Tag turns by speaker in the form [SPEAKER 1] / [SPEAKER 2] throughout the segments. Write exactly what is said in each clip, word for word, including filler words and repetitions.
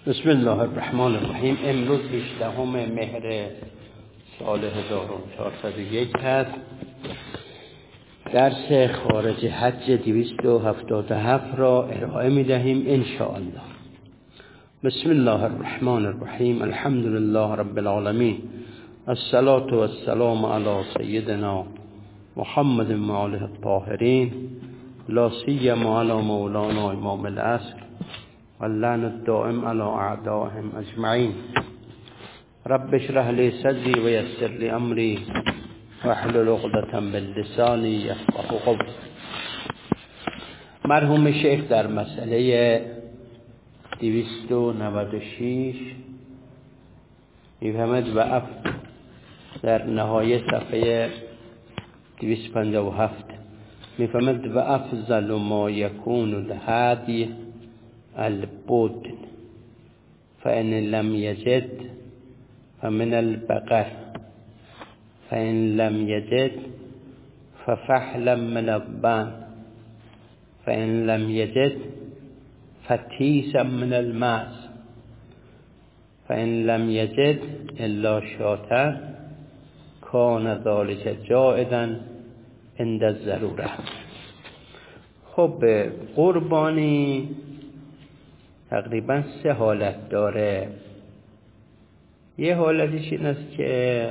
[SPEAKER 1] بسم الله الرحمن الرحیم. امروز هجدهم مهر سال هزار و چهارصد و یک هست. درس خارج حج دویست و هفتاد و هفت را ارائه می دهیم ان شاء الله. بسم الله الرحمن الرحیم. الحمد لله رب العالمین. الصلاة والسلام علی سیدنا محمد و آله الطاهرین، لا سیما علی مولانا امام العصر واللعن الدائم على اعدائهم اجمعین. رب اشرح لي صدري ويسر لي امري واحلل عقدة من لساني يفقهوا قولي. مرحوم شیخ در مسئله دویست و نود و شش میفهمد و اف در نهایه صفحه دویست و پنجاه و هفت میفهمد و افضل ما یکون الهدی البدن فإن لم يجد فمن البقر فإن لم يجد ففحلا من الضأن فإن لم يجد فتيسا من الماعز فإن لم يجد إلا شاة كان ذلك جائزا عند الضرورة. خب قربانی تقریبا سه حالت داره. یه حالتش این است که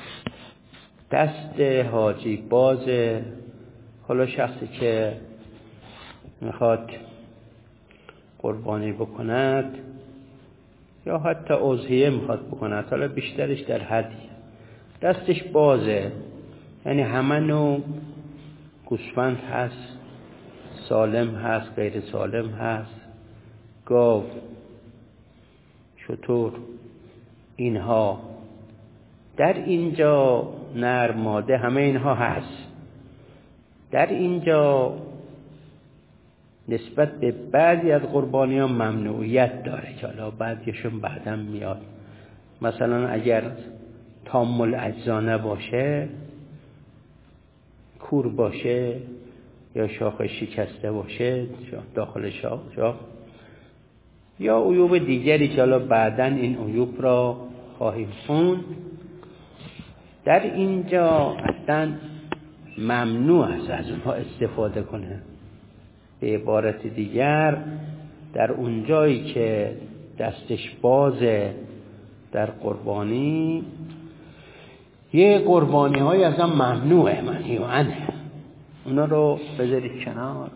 [SPEAKER 1] دست حاجی بازه، حالا شخصی که میخواد قربانی بکند یا حتی اضحیه میخواد بکند، حالا بیشترش در هدی دستش بازه، یعنی همه نوع گوسفند هست، سالم هست، غیر سالم هست، گاو، شتر، اینها در اینجا نر ماده همه اینها هست. در اینجا نسبت به بعضی از قربانی ها ممنوعیت داره که حالا بعضیشون بعدم میاد. مثلا اگر تام الاجزا نباشه، کور باشه یا شاخ شکسته باشه داخل شاخ شاخ یا عیوب دیگری که حالا بعداً این عیوب را خواهیم خوند، در اینجا اصلا ممنوع است از اونها استفاده کنه. به عبارت دیگر در اون جایی که دستش بازه در قربانی، یه قربانی های اصلا ممنوعه، منهی و عنه، اونا رو بذارید کنار.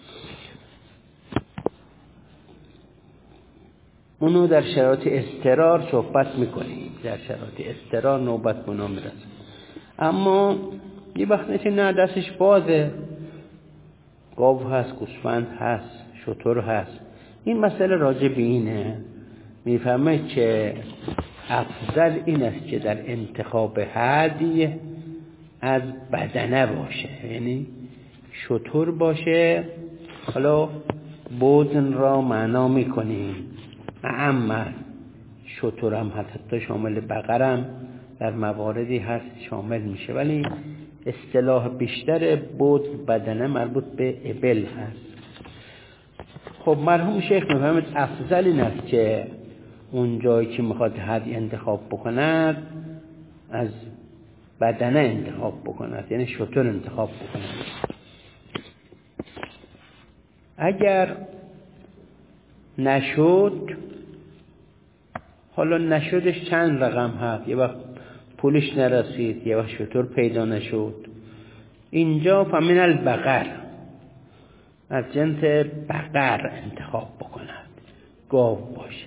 [SPEAKER 1] اونو در شرایط اضطرار صحبت میکنیم، در شرایط اضطرار نوبت به اونا میرسه. اما یه وقت نشه نه دستش بازه، گاو هست، گوسفند هست، شتر هست، این مسئله راجع به اینه. میفهمه که افضل این است که در انتخاب هدی از بدنه باشه، یعنی شتر باشه. حالا بدن را معنا میکنیم، اما شترم حتی شامل بقرم در مواردی هست شامل میشه، ولی اصطلاح بیشتر بود بدنه مربوط به ابل هست. خب مرحوم شیخ میفهمد افضل این است که اون جایی که میخواد هدی انتخاب بکند از بدنه انتخاب بکند، یعنی شتر انتخاب بکند. اگر نشد، حالا نشدش چند رقم هست، یه وقت پولش نرسید، یه وقت شتر پیدا نشد، اینجا فمن البقر از جنس بقر انتخاب بکند، گاو باشه.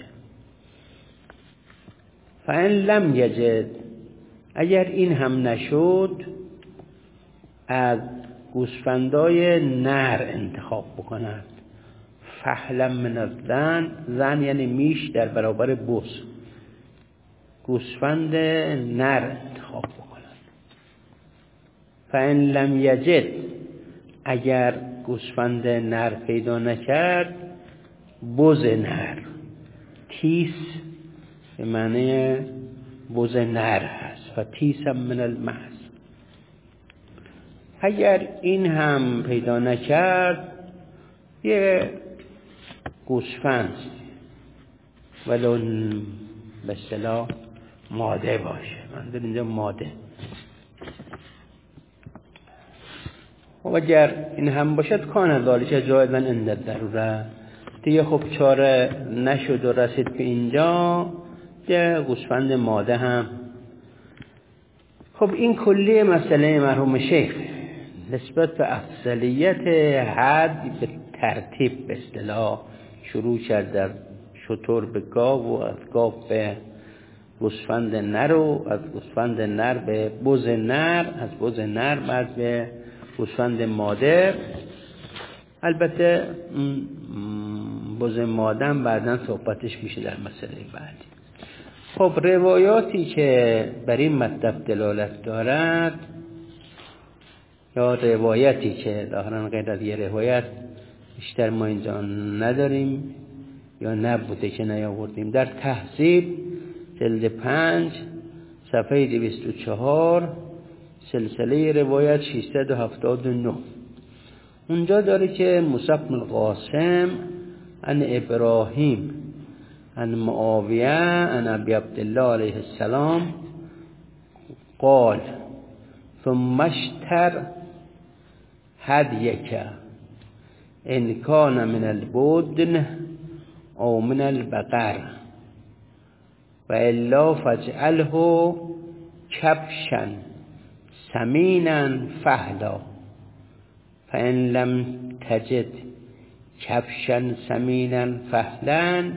[SPEAKER 1] فإن لم یجد، اگر این هم نشد از گوسفندای نر انتخاب بکند. فحلا من الزن، زن یعنی میش در برابر بز، گوسفند نر انتخاب بکند. فإن لم یجد، اگر گوسفند نر پیدا نکرد، بز نر، تیس به معنی بز نر هست و تیس من المعز. اگر این هم پیدا نکرد، یه گوسفند ولو به اصطلاح ماده باشه. من در اینجا ماده. و اگر این هم باشد کان ذالک جایزا عند الضروره، دیگه خب چاره نشد و رسید به اینجا، یه گوسفند ماده هم. خب این کلی مسئله مرحوم شیخ نسبت به افضلیت حد به ترتیب به اصطلاح شروع کرد در شتر به گاو و از گاو به گوسفند نر و از گوسفند نر به بز نر، از بز نر بعد به گوسفند ماده. البته بز ماده بعداً صحبتش میشه در مسئله بعدی. خب روایاتی که بر این مطلب دلالت دارد یا روایتی که ظاهراً غیر از یه روایت بیشتر ما اینجا نداریم یا نبوده که نیاوردیم، در تهذیب جلد پنج صفحه دویست و چهار سلسله روایت ششصد و هفتاد و نه اونجا داره که موسی بن القاسم عن ابراهیم عن معاویه عن ابی عبدالله علیه السلام قال ثم اشتر هدیک ان کان من البدن او من البقر و الا فاجعله کبشا سمینا فهلا فان لم تجد کبشا سمینا فهلا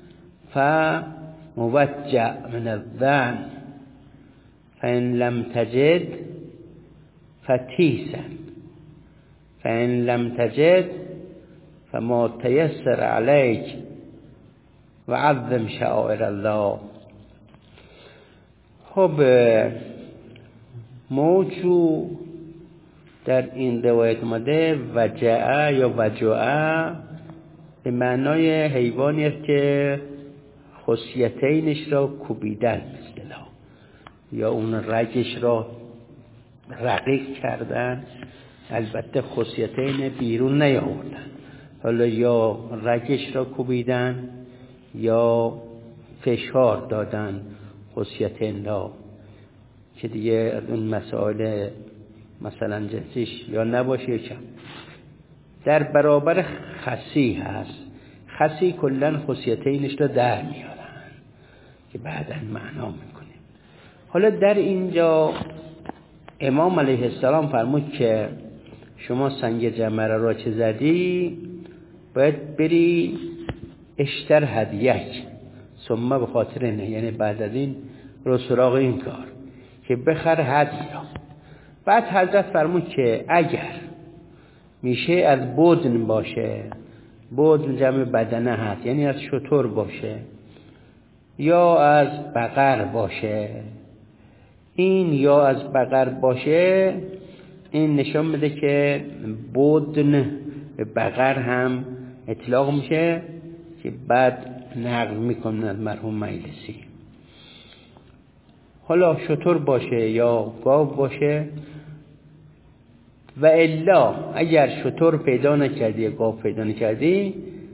[SPEAKER 1] فموجع من الذن فان لم تجد فتیسا فان لم تجد فما تيسر عليك وعظم شعائر الله. خب موضوع در این روایت اومده وجعه یا وجعه به معنای حیوانی است که خصیتینش را کوبیدن مثلا یا اون رگش را رقیق کردن، البته خصیتین بیرون نیاوردن، حالا یا رگش را کوبیدن یا فشار دادن خصیتین را که دیگه از اون مسائل مثلا جنسیش یا نباشه یا کم. در برابر خسی هست، خسی کلن خصیتینش را در میارن که بعداً معنا میکنیم. حالا در اینجا امام علیه السلام فرمود که شما سنگ جمره را چه زدی باید بری اشتر هدیک ثم به خاطر نه، یعنی بعد از این رو سراغ این کار که بخر هدیه. بعد حضرت فرمود که اگر میشه از بدن باشه، بدن جمع بدنه هست یعنی از شتر باشه یا از بقر باشه، این یا از بقر باشه این نشان میده که بدن به بقر هم اطلاق میشه که بعد نقل میکنن مرحوم مجلسی. حالا شتر باشه یا گاو باشه و الا اگر شتر پیدا نکردی گاو پیدا نکردی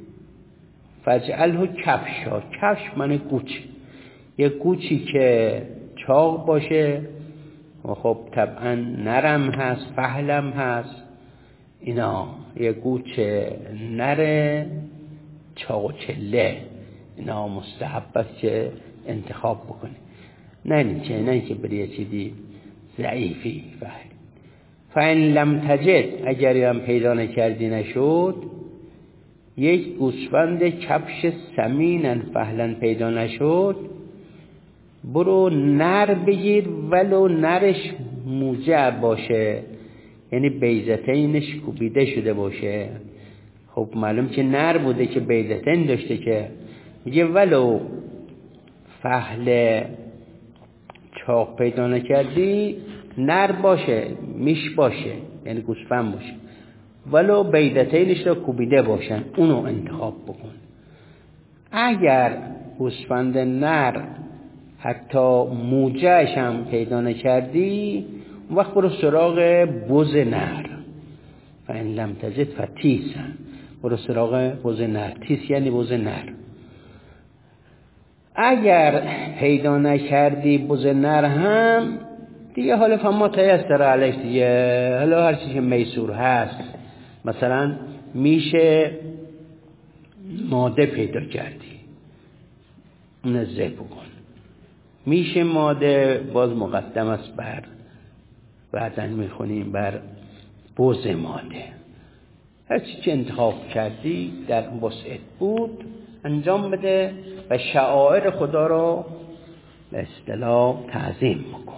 [SPEAKER 1] فجعله کفشا، کفش معنی گوچ، یه گوچی که چاق باشه و خب طبعا نرم هست فهلم هست، اینا یه گوچ نره چاق و چله، اینا مستحب است که انتخاب بکنی، نه نیچه نه که بری یه چیزی ضعیفی فهل. فان لم تجد اگر هم پیدا نکردی نشد، یک گوسفند کفش سمینن فهلن پیدا نشد، برو نر بگیر ولو نرش موجع باشه، یعنی بیضتینش کوبیده شده باشه. خب معلوم که نر بوده که بیضتین داشته، که میگه ولو فهل چاق پیدا نکردی نر باشه میش باشه یعنی گوسفند باشه، ولو بیضتینش را کوبیده باشن اونو انتخاب بکن. اگر گوسفند نر حتی موجهش هم پیدا نکردی اون وقت برو سراغ بز نر، فان لم تجد فتیسا، برو سراغ بز نر، تیس یعنی بز نر. اگر پیدا نکردی بز نر هم دیگه حالا فما تیسر علیک دیگه، حالا هر چیزی که میسور هست، مثلا میشه ماده پیدا کردی اون ذبح کن، میشه ماده باز مقدم است بر بعدن میخونیم بر بز ماده. هر چی که انتخاب کردی در وسعت بود انجام بده و شعائر خدا رو به اصطلاح تعظیم بکن.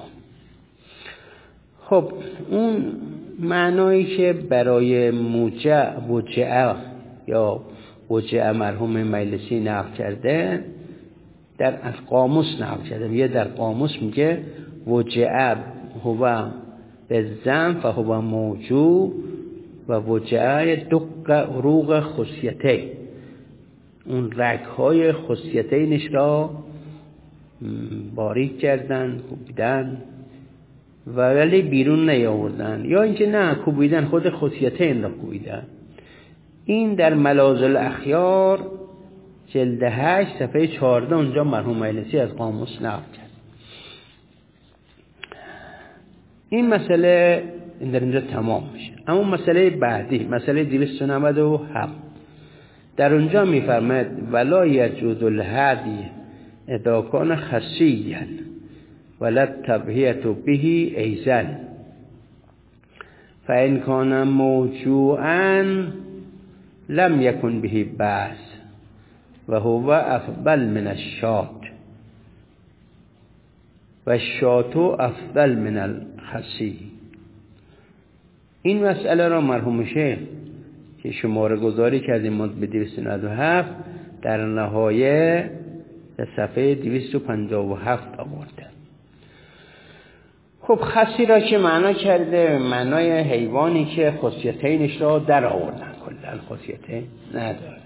[SPEAKER 1] خب اون معنایی که برای موجع وجع یا وجع مرحوم مجلسی نقل کرده در از قاموس نقل کرده، یه در قاموس میگه وجع هو بالذنب فهو موجوع و وجع دق عروق خصیته، اون رگ‌های خصیتینش را باریک کردن، کوبیدن و ولی بیرون نیاوردن، یا اینکه نه کوبیدن خود خصیتین را کوبیدن. این در ملاذ الاخیار جلد هشت صفحه چهارده اونجا مرحوم مجلسی از قاموس نقل کرد. این مسئله در اینجا تمام میشه. اما مسئله بعدی، مسئله دویست و نود و هفت، در اونجا میفرماید ولا یجوز الهدی اذا کان خصیا ولا تبهیه به ایزن فان کان موجوعا لم یکن به بأس و هو افضل من الشات و الشات افضل من الخصی. این مسئله را مرحوم شیخ که شماره گذاری کردیم ما به دویست و نود و هفت در نهایه در صفحه دویست و پنجاه و هفت آورده. خب خصی را که معنا کرده معنای حیوانی که خصیتینش را در آوردن، کلا خصیتین نداره.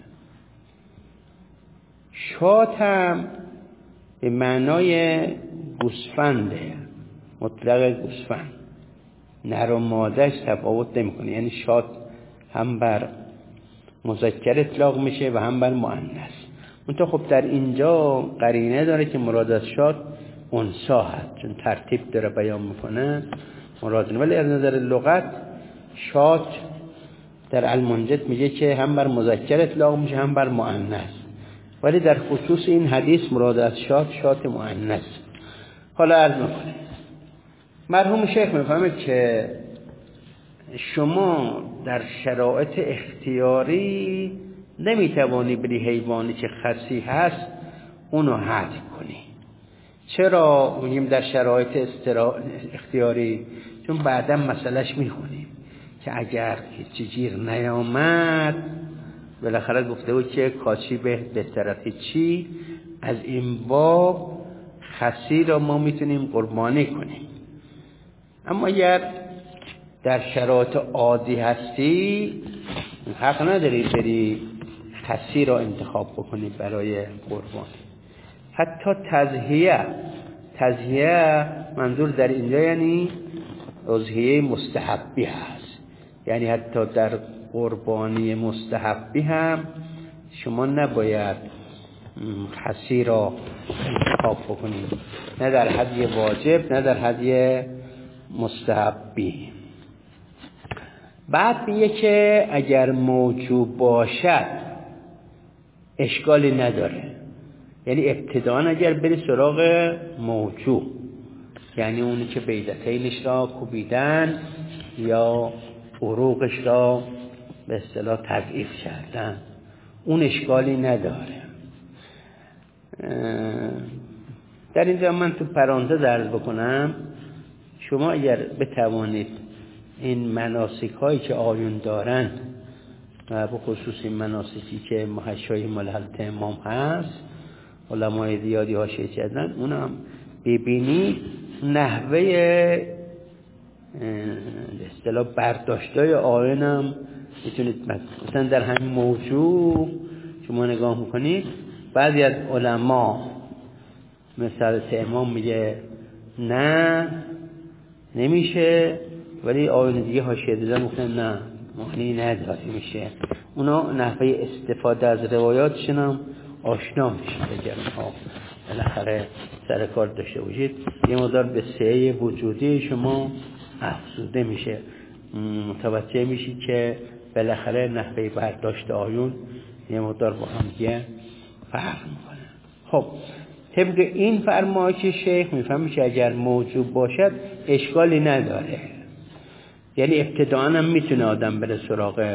[SPEAKER 1] شات هم به معنای گوسفنده، مطلق گوسفند، نر و مادهش تفاوت نمیکنه، یعنی شات هم بر مذکر اطلاق میشه و هم بر مؤنث. منتها خب در اینجا قرینه داره که مراد از شات انثی هست، چون ترتیب داره بیان میکنه مراد، ولی از نظر لغت شات در المنجد میگه که هم بر مذکر اطلاق میشه هم بر مؤنث، ولی در خصوص این حدیث مراد از شات شات مؤنث. حالا عرض میکنه مرحوم شیخ میفهمه که شما در شرایط اختیاری نمیتوانی بری حیوانی که خصی هست اونو حد کنی. چرا میگیم در شرایط استرا... اختیاری؟ چون بعدا مسئلهش میخونیم که اگر هیچ گیر نیامد، بالاخره گفته بود که کاچی به بهتر چی، از این باب خصی را ما میتونیم قربانی کنیم. اما اگر در شرایط عادی هستی حق نداری بری خصی را انتخاب بکنی برای قربانی. حتی تضحیه تضحیه منظور در اینجا یعنی اضحیه مستحبی هست، یعنی حتی در قربانی مستحبی هم شما نباید خصی را انتخاب بکنید، نه در هدی واجب نه در هدی مستحبی. بعد میگه که اگر موجوب باشد اشکالی نداره، یعنی ابتداً اگر بری سراغ موجوب، یعنی اونی که بیضتینش را کوبیدن یا عروقش را به اصطلاح تضعیف کردن، اون اشکالی نداره. در اینجا من تو پرانتز عرض بکنم، شما اگر بتوانید این مناسک هایی که آیون دارن و به خصوص این مناسکی که محشای ملحظت امام هست علمای زیادی حاشیه کردن اونم ببینید، نحوه به اصطلاح برداشتای آیون هم میتونید مثلا در همین موضوع شما نگاه میکنید، بعضی از علما مثل امام میگه نه نمیشه، ولی آیون دیگه حاشیه دادن گفتن نه معنی نداره میشه. اونا نحوه استفاده از روایاتشون هم آشنا میشه بگم ها. بالاخره سر کار داشته باشید، یه مقدار به سعه وجودی شما افزوده میشه، متوجه میشید که بالاخره نحوه برداشت آیون یه مقدار با هم دیگه فرق میکنه. خب طبق این فرمایش شیخ میفهمی که اگر موجود باشد اشکالی نداره، یعنی ابتداءً هم میتونه آدم بره سراغ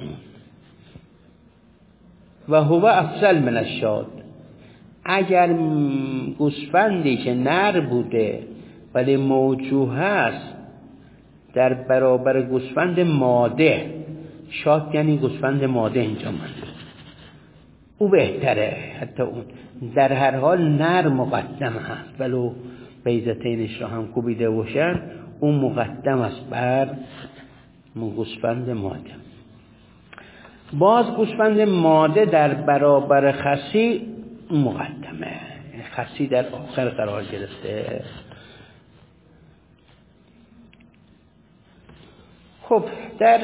[SPEAKER 1] و هو افضل من الشاد. اگر گوسفندی که نر بوده ولی موجود هست در برابر گوسفند ماده، شاد یعنی گوسفند ماده اینجا من، او بهتره. حتی اون در هر حال نر مقدم هست، ولو بیضتینش را هم کوبیده باشن اون مقدم است بر گوسفند ماده. باز گوسفند ماده در برابر خسی مقدمه، خسی در آخر قرار گرفته. خب در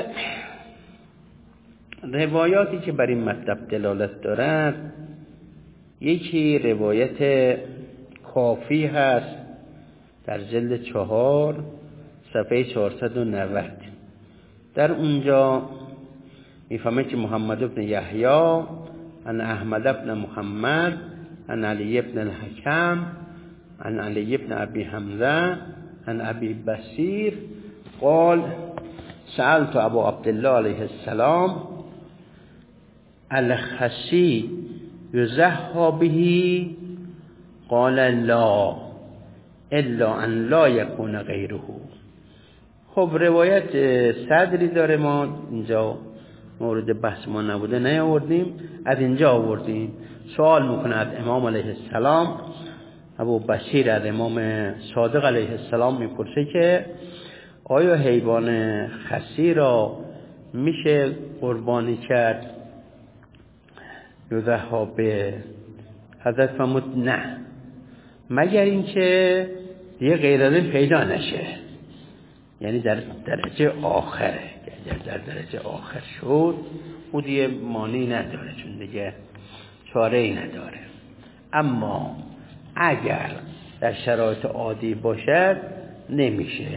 [SPEAKER 1] روایاتی که بر این مطلب دلالت دارد، یکی روایت کافی هست در جلد چهار صفحه چهارصد و نود. در اونجا میفهمه که محمد بن یحیی عن احمد بن محمد عن علی بن الحکم عن علی بن ابی حمزه عن ابی بصیر قال سألت ابو عبدالله علیه السلام الخسی یزحى به قال لا الا ان لا یکون غیره. خب روایت صدری داره، ما اینجا مورد بحث ما نبوده نیاوردیم، از اینجا آوردیم. سوال میکنه از امام علیه السلام، ابو بصیر از امام صادق علیه السلام میپرسه که آیا حیوان خسی را میشه قربانی کرد؟ یذبح به حضرت فرمود نه، مگر اینکه دیگه غیر از این پیدا نشه، یعنی در درجه آخره، یعنی در درجه آخر شد او دیگه مانی نداره، چون دیگه چاره ای نداره. اما اگر در شرایط عادی باشد نمیشه.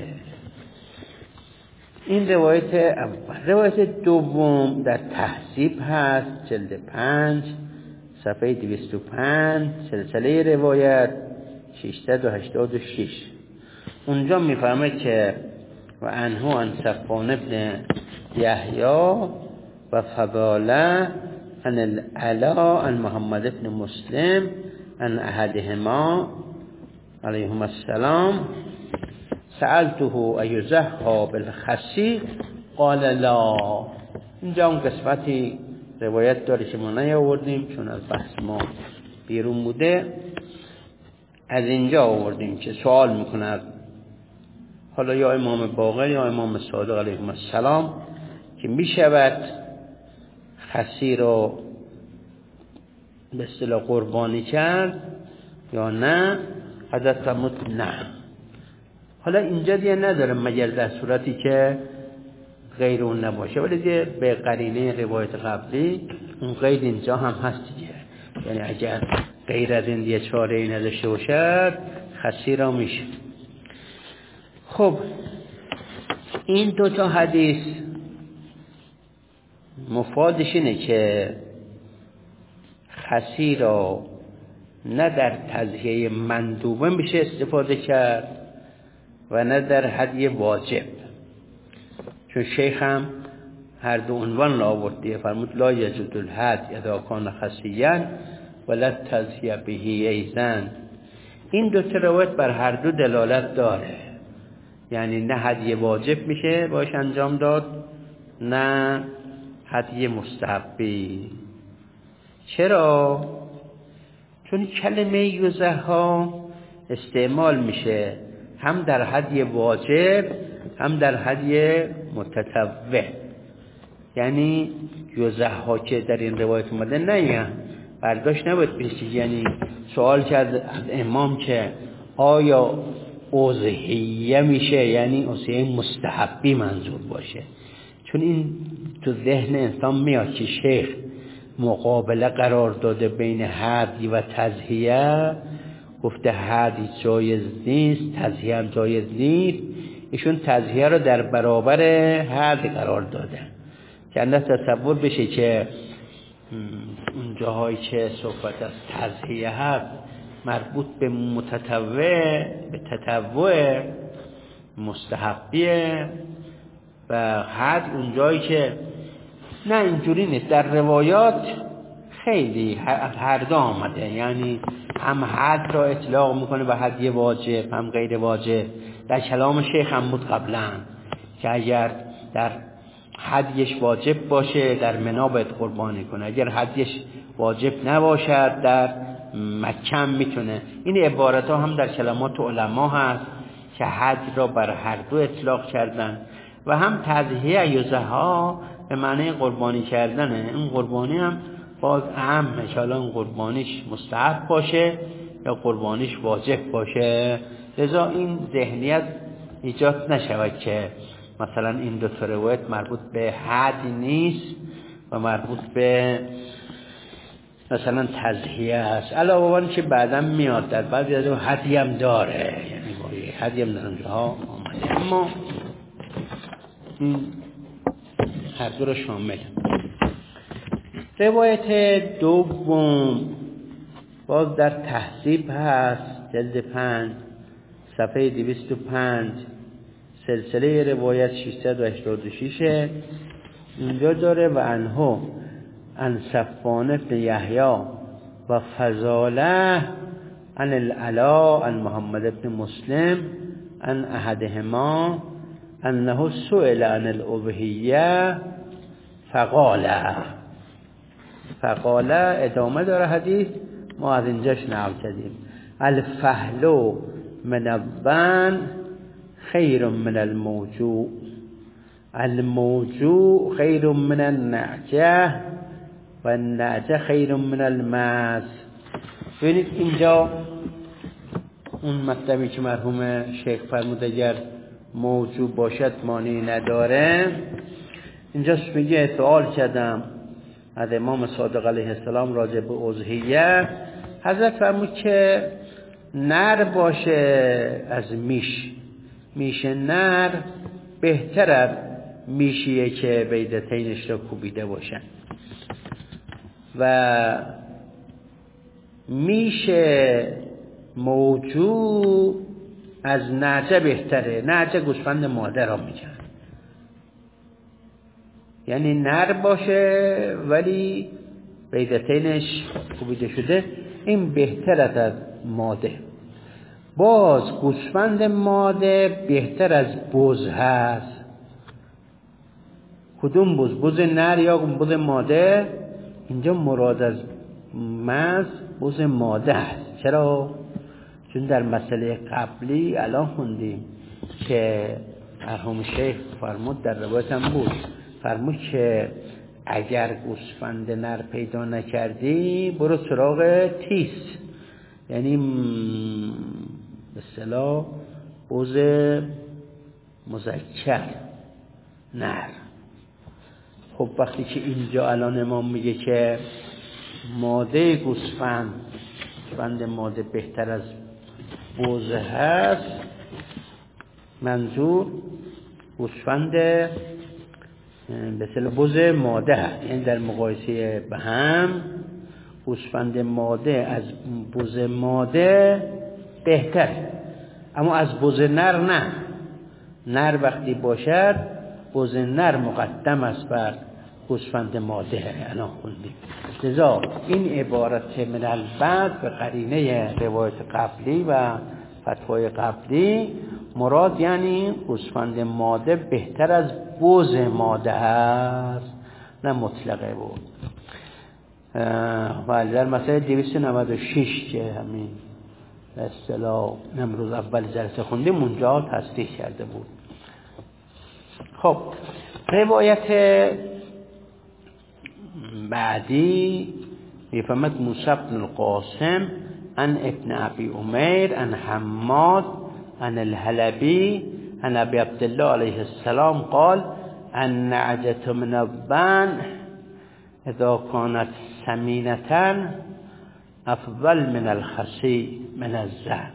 [SPEAKER 1] این روایت اول. روایت دوم در تهذیب هست، جلد پنج صفحه دویست و پنج، سلسله روایت ششصد و هشتاد و شش. اونجا میفهمه که و انهو عن صفوان ابن یحیی و فضاله عن العلا عن محمد ابن مسلم عن احدهما علیهم السلام سألته ایزحى بالخسی قال لا. اینجا اون قسمتی روایت داره که ما نیاوردیم چون از بحث ما بیرون بوده، از اینجا آوردیم که سوال میکنه حالا یا امام باقر یا امام صادق علیهم السلام که میشود خسی رو به اصطلاح قربانی کرد یا نه؟ حضرت فرمود نه. حالا اینجا دیگه نداره مگر در صورتی که غیر اون نباشه، ولی دیگه به قرینه روایت قبلی اون قید اینجا هم هست دیگه، یعنی اگر غیر از این دیگه چاره ای نداشته باشد خسی را میشه. خب این دو تا حدیث مفادش اینه که خسی را نه در تضحیه مندوبه میشه استفاده کرد و نه در هدیه واجب، چون شیخ هم هر دو عنوان را آورده، فرمود لا یجوز الهدی اذا کان خسیا ولا تضحیه به ایضا. این دو تا روایت بر هر دو دلالت داره، یعنی نه هدیه واجب میشه باش انجام داد نه هدیه مستحبی. چرا؟ چون کلمه یزحى استعمال میشه هم در هدیه واجب هم در هدیه متطوع، یعنی یزحى که در این روایت اومده نه برداشت نباید بشه، یعنی سوال کرد از امام که آیا اضحیه میشه، یعنی اضحیه مستحبی منظور باشه، چون این تو ذهن انسان میاد که شیخ مقابله قرار داده بین هدی و تضحیه، گفته حد جایز نیست، تضحیه هم جایز نیست، ایشون تضحیه رو در برابر حد قرار داده که اندازه تصور بشه که اون جاهایی که صحبت از تضحیه هست مربوط به متطوع، به تطوع مستحبیه و حد اون جایی که نه اینجوری نیست. در روایات خیلی هر دو آمده، یعنی هم حد را اطلاق میکنه به هدیه واجب هم غیر واجب. در کلام شیخ هم بود قبلا که اگر در هدیش واجب باشه در منا باید قربانی کنه، اگر هدیش واجب نباشد در مکه میتونه. این عبارت ها هم در کلمات علما هست که حد را بر هر دو اطلاق کردن و هم تضحیه یوزها به معنی قربانی کردنه. این قربانی هم باز اهمه که الان قربانیش مستحب باشه یا قربانیش واجب باشه، لذا این ذهنیت ایجاد نشود که مثلا این دو تا روایت مربوط به حد نیست و مربوط به مثلا تضحیه است. علاوه بر اینکه بعداً میاد در بعضی از اون حدی هم داره، یعنی حدی هم در اونجاها آمده، اما این هر دو رو شامل. روایت دوم باز در تهذیب هست، جلد پنج صفحه دویست و پنج، سلسله روایت ششصد و هشتاد و شش. اینجا داره و انهو عن صفوان بن یحیی و فضاله عن العلا عن محمد بن مسلم عن احدهما انه سئل عن الاضحیه فقال فقال ادامه داره حدیث، ما از اینجاش نقل کردیم. الفهل من الظن خیر من الموجوع، الموجوع خیر من النعجه و النعجه خیر من الماس. ببینید اینجا اون مطلبی که مرحوم شیخ فرمود اگر موجوع باشد مانعی نداره، اینجا میگه سوال کردم از امام صادق علیه السلام راجع به اضحیه، حضرت فرمود که نر باشه از میش، میش نر بهتر از میشیه که بیضتینش را کوبیده باشن و میش موجود از نعجه بهتره. نعجه گوسفند مادر را میگن، یعنی نر باشه ولی بیضتینش کوبیده شده، این بهتر از ماده. باز گوسفند ماده بهتر از بز هست. کدوم بز؟ بز نر یا بز ماده؟ اینجا مراد از مز بز ماده است. چرا؟ چون در مسئله قبلی الان خوندیم که مرحوم شیخ فرمود، در روایت هم بود، فرمود که اگر گوسفند نر پیدا نکردی برو سراغ تیس، یعنی به اصطلاح بز مذکر نر. خب وقتی که اینجا الان امام میگه که ماده گوسفند گوسفند ماده بهتر از بز هست، منظور گوسفند به اصطلاح بز ماده هست، یعنی در مقایسه به هم گوسفند ماده از بز ماده بهتر، اما از بز نر نه. نر وقتی باشد بز نر مقدم است بر گوسفند ماده. الان خوندیم. لذا این عبارت من البعد به قرینه روایت قبلی و فتوای قبلی مراد یعنی گوسفند ماده بهتر از بز ماده است، نه مطلقه بود. و در مسئله دویست و نود و شش که همین به اصطلاح امروز اول جلسه خوندیم اونجا تصدیق کرده بود. خب روایت بعدی میفهمد موسی بن القاسم عن ابن ابی امیر عن حماد عن الحلبی عن ابي عبد الله عليه السلام قال النعجة من الظن اذا كانت سمينة افضل من الخسی من الزن.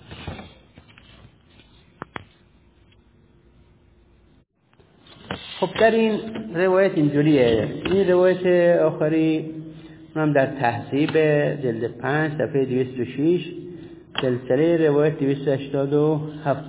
[SPEAKER 1] خب در این روایت اینجوریه. این روایت آخری اونم در تهذیب جلد پنج صفحه دویست و شش، سلسله روایت دویست و هشتاد و هفت.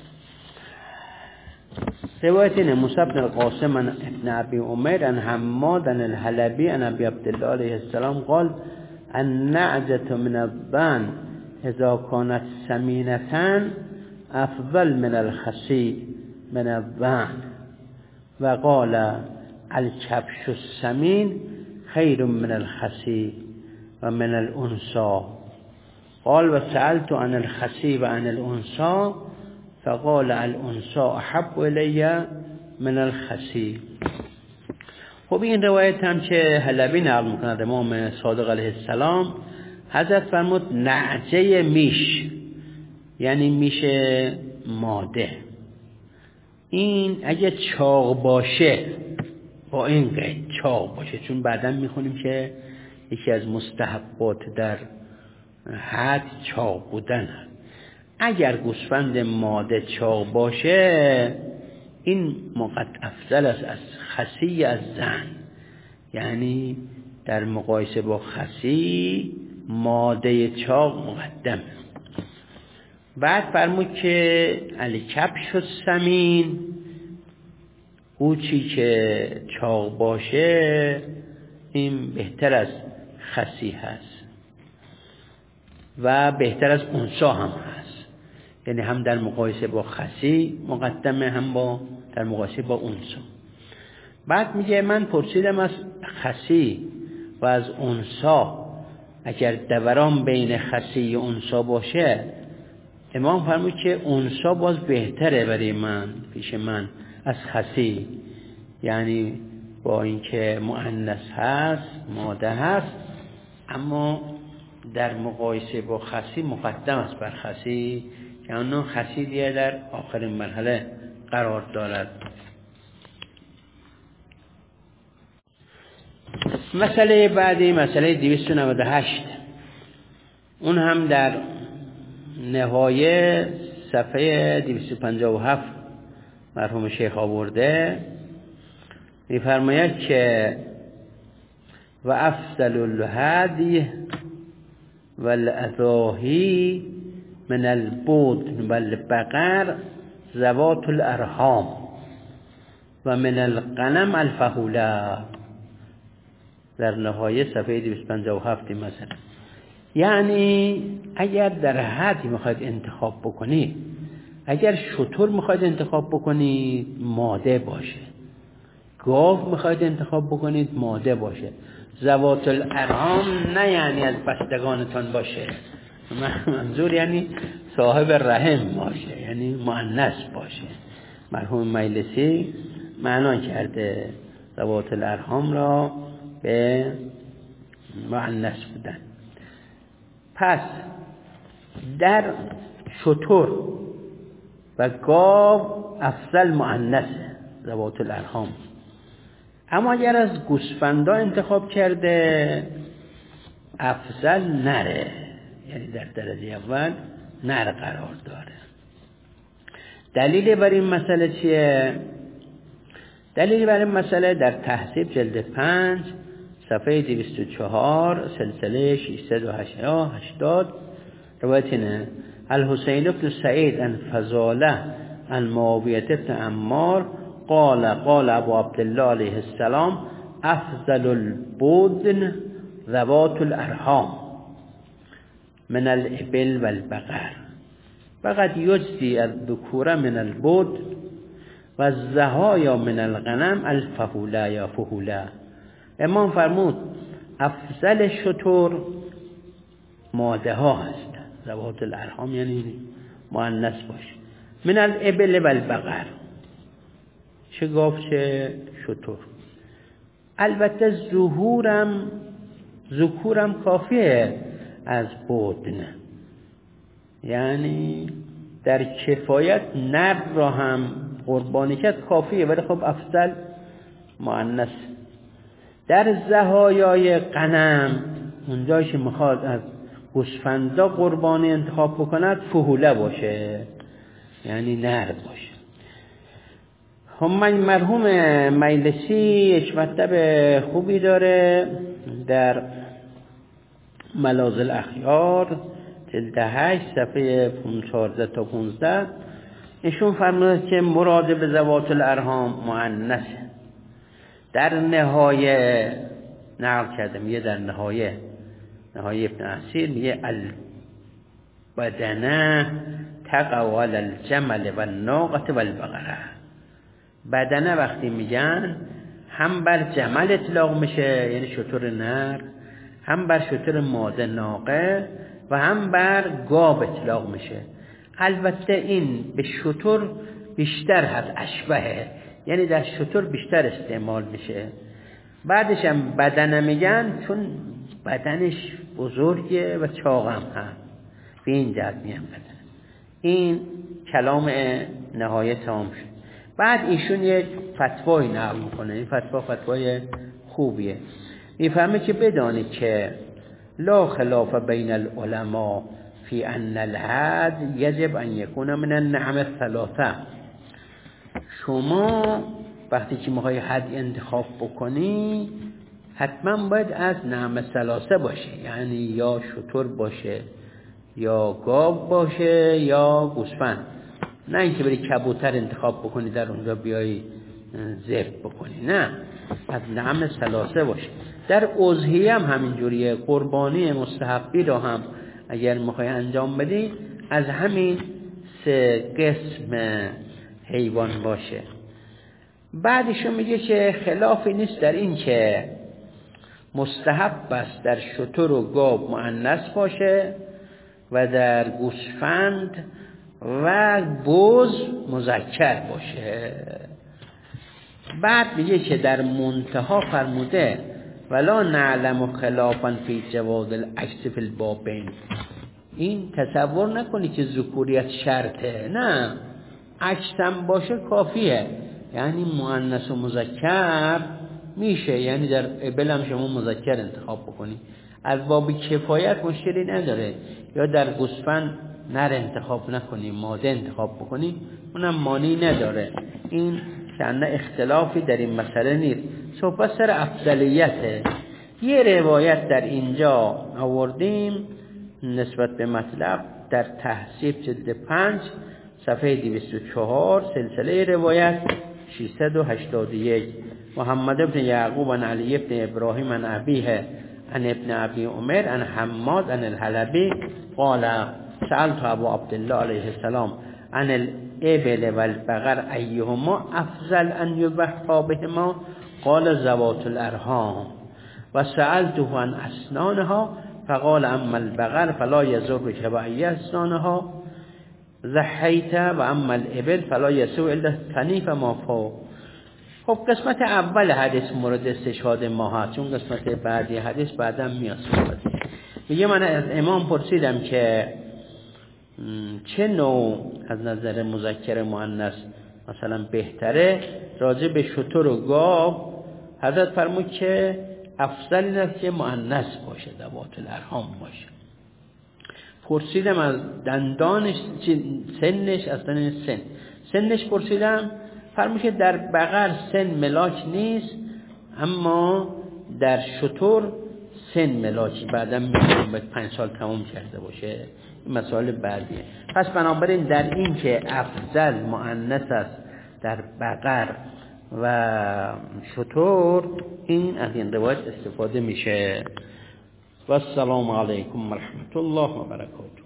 [SPEAKER 1] روایت اینه: موسی بن القاسم ابن ابی عمیر عن حماد عن الحلبی عن ابی عبدالله علیه السلام قال النعجة من الضأن اذا كانت سمینة افضل من الخسی من الضأن، و قال الکبش السمین خیر من الخسی و من الانثى. قال و سألت عن الخسی و عن الانثى فقال الانثى احب الی من الخسی. خب این روایت هم که حلبی نقل میکند امام صادق علیه السلام، حضرت فرمود نعجه میش یعنی میش ماده، این اگه چاق باشه، با این قید چاق باشه، چون بعدا میخونیم که یکی از مستحبات در حد چاق بودن هست. اگر گوسفند ماده چاق باشه این موقع افضل است از خسی از زن، یعنی در مقایسه با خسی ماده چاق مقدم. بعد فرمود که الکبش السمین، قوچی که چاق باشه این بهتر از خسی هست و بهتر از انثی هم هست، یعنی هم در مقایسه با خسی مقدمه هم با در مقایسه با انثی. بعد میگه من پرسیدم از خسی و از انثی، اگر دوران بین خسی و انثی باشه، امام فرمود که انثی باز بهتره برای من پیش من از خسی، یعنی با اینکه مؤنث هست ماده هست اما در مقایسه با خسی مقدم است بر خسی، که اون خسی دیگه در آخرین مرحله قرار دارد. مسئله بعدی مسئله دویست و نود و هشت، اون هم در نهایه صفحه دویست و پنجاه و هفت مرحوم شیخ آورده. می‌فرماید که و افضل الهدی والاضاحی من البدن والبقر ذوات الارحام و من الغنم الفحوله. در نهایه صفحه دویست و پنجاه و هفت مثلا، یعنی اگر در حدی میخواید انتخاب بکنید، اگر شتر میخواید انتخاب بکنید ماده باشه، گاو میخواید انتخاب بکنید ماده باشه. ذوات الارحام نه یعنی از بستگانتان باشه، منظور یعنی صاحب رحم باشه، یعنی مؤنث باشه. مرحوم مجلسی معنا کرده ذوات الارحام را به مؤنث بودن. پس در شتر و گاو افضل مؤنثه ذوات الارحام، اما اگر از گوسفندا انتخاب کرده افضل نره، یعنی در درجه اول نر قرار داره. دلیل بر این مسئله چیه؟ دلیل بر این مسئله در تهذیب جلد پنج صفحه دویست و چهار سلسله ششصد و هشتاد روایت اینه: الحسین بن سعید عن فضاله عن معاویه بن عمار قال قال ابو عبدالله علیه السلام افضل البدن ذوات الارحام من الابل والبقر فقد یجزی الذکور من البدن و الزهایا من الغنم الفحوله یا فحوله. امام فرمود افضل شتر ماده ها هست، ذوات الارحام یعنی مؤنث باشه، من الابل والبقر، چه گاو چه شتر. البته ظهورم ذکورم کافیه از بدن، یعنی در کفایت نر را هم قربانی کرد کافیه، ولی خب افضل مؤنث. در زهایای غنم اونجایی که میخواد از گوسفندا قربانی انتخاب بکند فهوله باشه، یعنی نر باشه. هم مرحوم مجلسی یک مطلب خوبی داره در ملاذ الاخیار جلد هشت صفحه چهارده تا پانزده. ایشون فرموده که مراد به ذوات الارحام مؤنثه. در نهایه نقل کرده میگه در نهایه نهایه ابن اسیر میگه البدنه تقوال الجمل و الناقه و البقره. بدنه وقتی میگن هم بر جمل اطلاق میشه یعنی شتر نر، هم بر شتر ماده ناقه و هم بر گاو اطلاق میشه. البته این به شتر بیشتر هست، اشبهه، یعنی در شتر بیشتر استعمال میشه. بعدش هم بدنه میگن چون بدنش بزرگه و چاقم هست، به این جهت میگن بدنه. این کلام نهایه تمام شد. بعد ایشون یک فتوای نقل میکنه. این فتوا فتوای خوبیه. میفهمه که بدانید که لا خلاف بین العلماء فی ان الحد یجب ان یکون من النعم الثلاثه. شما وقتی که میخوای حد انتخاب بکنی حتما باید از نعم ثلاثه باشه، یعنی یا شتر باشه یا گاو باشه یا گوسفند. نه اینکه بری کبوتر انتخاب بکنی در اونجا بیای ذبح بکنی، نه، از نعم ثلاثه باشه. در اضحیه هم همینجوریه. قربانی مستحبی رو هم اگر میخوای انجام بدی از همین سه قسم حیوان باشه. بعدشو میگه که خلافی نیست در این که مستحب است در شتر و گاو مؤنث باشه و در گوسفند و بز مذکر باشه. بعد میگه که در منتها فرموده ولا نعلم خلافا فی جواز العکس فی البابین. این تصور نکنی که ذکوریت شرطه، نه، عکس هم باشه کافیه، یعنی مؤنث و مذکر میشه، یعنی در ابل هم شما مذکر انتخاب بکنی، از باب کفایت مشکلی نداره. یا در گوسفند نر انتخاب نکنی ماده انتخاب بکنی، اونم مانی نداره. این چند اختلافی در این مسئله نیست. صحبت سر افضلیته. یه روایت در اینجا آوردیم نسبت به مطلب در تحصیب جلد پنج صفحه دویست و چهار سلسله روایت ششصد و هشتاد و یک. محمد ابن یعقوب عن علی ابن ابراهیم عن ابیه عن ابن ابی عمر عن حماد عن الحلبی قال سألت ابو عبدالله علیه السلام عن الابل والبقر ایهما افضل ان یضحى بهما قال ذوات الارحام و سألته عن اسنانها فقال اما البقر فلا يضرك بأي اسنانها ضحیت و اما الابل فلا یسوء الا تنیف ما فوق. خب قسمت اول حدیث مورد استشهاد ما هست، چون قسمت بعدی حدیث بعدا میاد. میگه من از امام پرسیدم که چه نوع از نظر مذکر مؤنث مثلا بهتره راجع به شتر و گاو. حضرت فرمود که افضل این است که مؤنث باشه، ذوات الارحام باشه. پرسیدم از دندانش، سنش، اصلا سن سنش پرسیدم، فرمود که در بقر سن ملاک نیست اما در شتر سن ملاکی، بعدا میتونم باید پنج سال تمام کرده باشه. این مسائل بعدیه. پس بنابراین در این که افضل مؤنث است در بقر و شتر، این از این روایت استفاده میشه. و السلام علیکم و رحمت الله و برکاته.